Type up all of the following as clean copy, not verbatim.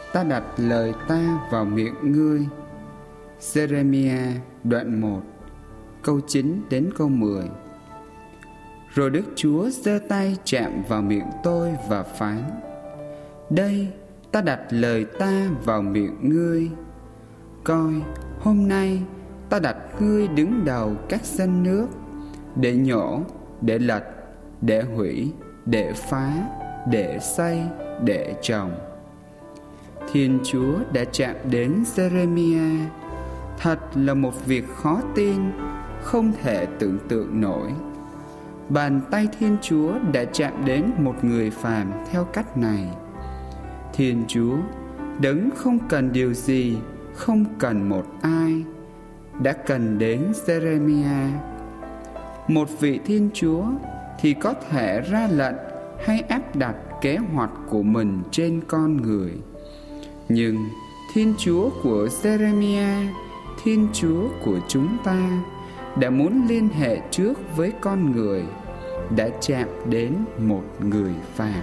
ta đặt lời ta vào miệng ngươi. Giê-rê-mi-a đoạn 1 câu 9 đến câu 10. Rồi Đức Chúa giơ tay chạm vào miệng tôi và phán: đây, ta đặt lời ta vào miệng ngươi. Coi, hôm nay ta đặt ngươi đứng đầu các dân nước, để nhổ, để lật, để hủy, để phá, để xây, để trồng. Thiên Chúa đã chạm đến Giê-rê-mi-a. Thật là một việc khó tin, không thể tưởng tượng nổi. Bàn tay Thiên Chúa đã chạm đến một người phàm theo cách này. Thiên Chúa, đấng không cần điều gì, không cần một ai, đã cần đến Giê-rê-mi-a. Một vị Thiên Chúa thì có thể ra lệnh hay áp đặt kế hoạch của mình trên con người. Nhưng Thiên Chúa của Giê-rê-mi-a, Thiên Chúa của chúng ta, đã muốn liên hệ trước với con người, đã chạm đến một người phàm.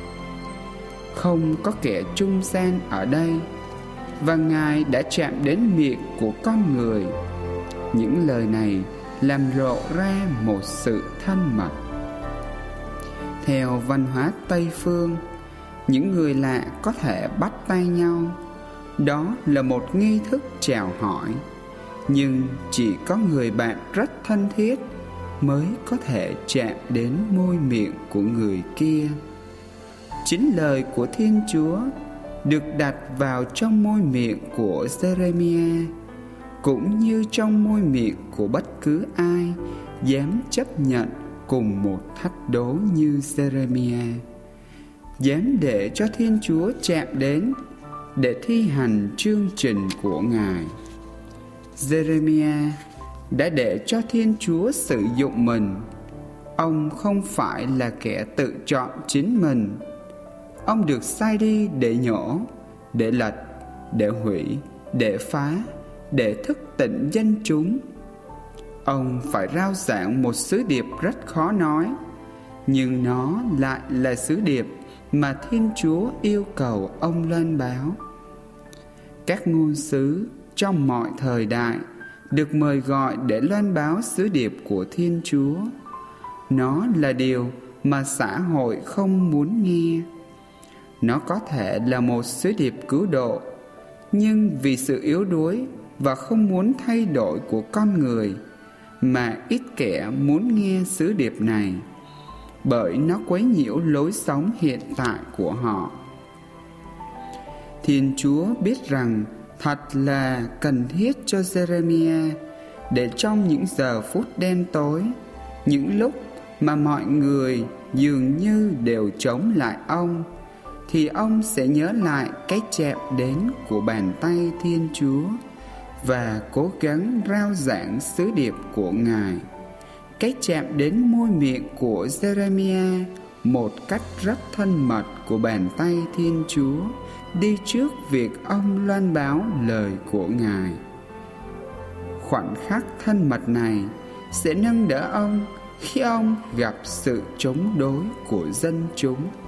Không có kẻ trung gian ở đây, và Ngài đã chạm đến miệng của con người. Những lời này làm lộ ra một sự thân mật. Theo văn hóa Tây phương, những người lạ có thể bắt tay nhau. Đó là một nghi thức chào hỏi. Nhưng chỉ có người bạn rất thân thiết mới có thể chạm đến môi miệng của người kia. Chính lời của Thiên Chúa được đặt vào trong môi miệng của Giê-rê-mi-a, cũng như trong môi miệng của bất cứ ai dám chấp nhận cùng một thách đố như Giê-rê-mi-a, dám để cho Thiên Chúa chạm đến để thi hành chương trình của Ngài. Giê-rê-mi-a đã để cho Thiên Chúa sử dụng mình. Ông không phải là kẻ tự chọn chính mình. Ông được sai đi để nhổ, để lật, để hủy, để phá, để thức tỉnh dân chúng. Ông phải rao giảng một sứ điệp rất khó nói, nhưng nó lại là sứ điệp mà Thiên Chúa yêu cầu ông loan báo. Các ngôn sứ trong mọi thời đại được mời gọi để loan báo sứ điệp của Thiên Chúa. Nó là điều mà xã hội không muốn nghe. Nó có thể là một sứ điệp cứu độ, nhưng vì sự yếu đuối và không muốn thay đổi của con người mà ít kẻ muốn nghe sứ điệp này, bởi nó quấy nhiễu lối sống hiện tại của họ. Thiên Chúa biết rằng thật là cần thiết cho Giê-rê-mi-a để trong những giờ phút đen tối, những lúc mà mọi người dường như đều chống lại ông, thì ông sẽ nhớ lại cái chạm đến của bàn tay Thiên Chúa và cố gắng rao giảng sứ điệp của Ngài. Cái chạm đến môi miệng của Giê-rê-mi-a một cách rất thân mật của bàn tay Thiên Chúa đi trước việc ông loan báo lời của Ngài. Khoảnh khắc thân mật này sẽ nâng đỡ ông khi ông gặp sự chống đối của dân chúng.